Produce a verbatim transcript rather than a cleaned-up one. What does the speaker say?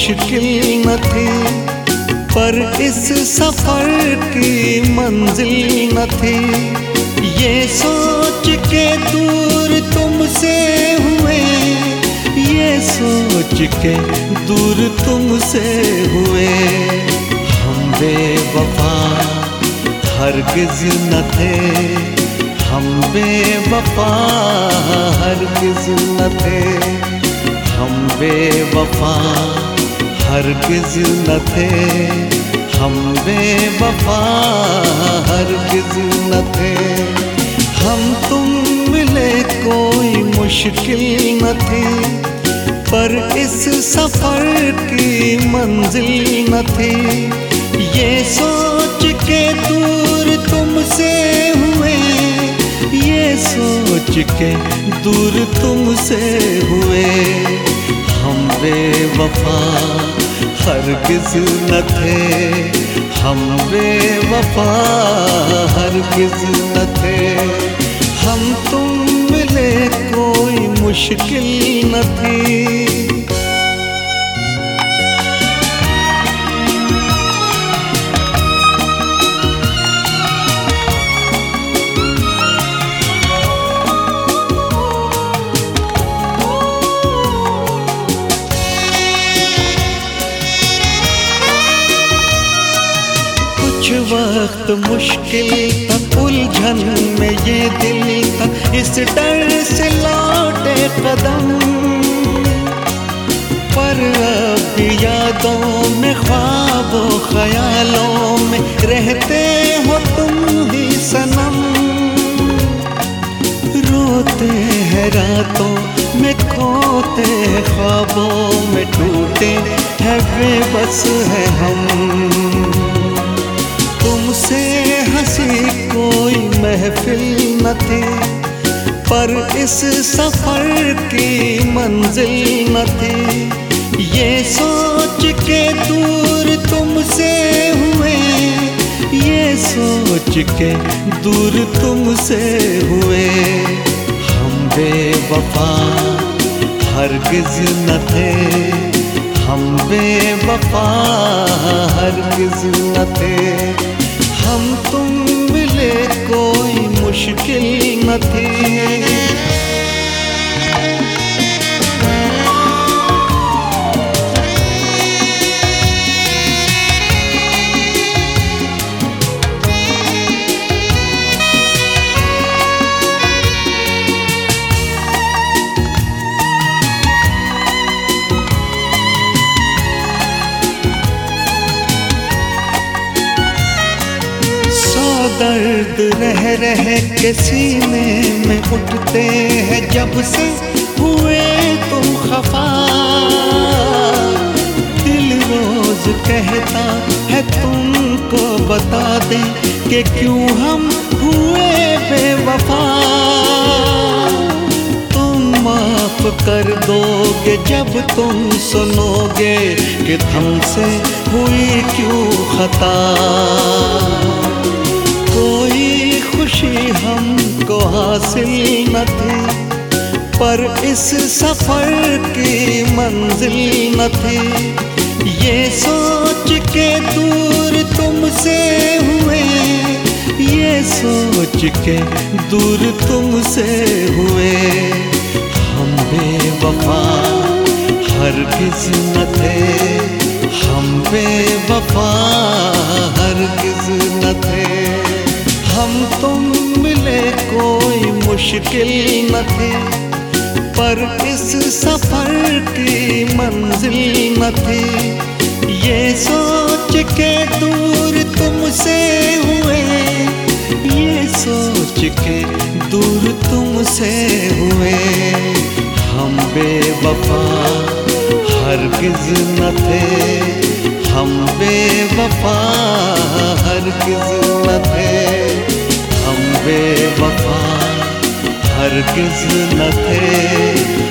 मुश्किल न थी, पर इस सफर की मंजिल न थी। ये सोच के दूर तुमसे हुए, ये सोच के दूर तुमसे हुए। हम बेवफा हरगिज़ न थे, हम बेवफा हरगिज़ न थे, हम बेवफा हरगिज़ न थे, हम बेवफा हरगिज़ न थे। हम तुम मिले कोई मुश्किल न थी, पर इस सफर की मंजिल न थी। ये सोच के दूर तुमसे हुए, ये सोच के दूर तुमसे हुए। हम बेवफा हरगिज़ न थे, हम बेवफा हरगिज़ न थे। हम तुम मिले कोई मुश्किल न थी। कुछ वक्त मुश्किल था, उलझन में ये दिल था, इस डर से लौटे कदम। पर अब यादों में ख्वाबों ख्यालों में रहते हो तुम ही सनम। रोते हैं रातों में, खोते हैं ख्वाबों में, टूटे हैं बेबस है हम। तुमसे हंसी कोई महफिल न थी, पर इस सफर की मंजिल न थी। ये सोच के दूर तुमसे हुए, ये सोच के दूर तुमसे हुए। हम बेवफा हरगिज़ न थे, हम बेवफा हरगिज़ न थे। हम तुम मिले कोई मुश्किल न थी। दर्द रह रह के सीने में उठते हैं, जब से हुए तुम खफा। दिल रोज कहता है तुमको बता दे कि क्यों हम हुए बेवफा। तुम माफ कर दोगे जब तुम सुनोगे कि हमसे हुई क्यों खता। कोई खुशी हमको हासिल न थी, पर इस सफर की मंजिल न थी। ये सोच के दूर तुमसे हुए, ये सोच के दूर तुमसे हुए। हम बेवफा हरगिज़ न थे, हम बेवफा हरगिज़ न थे। हम तुम मिले कोई मुश्किल न थी, पर इस सफर की मंजिल न थी। ये सोच के दूर तुमसे हुए, ये सोच के दूर तुमसे हुए। हम बेवफा हरगिज़ न थे, हम बेवफा हरगिज़ न थे। हम बेवफा हरगिज़ न थे।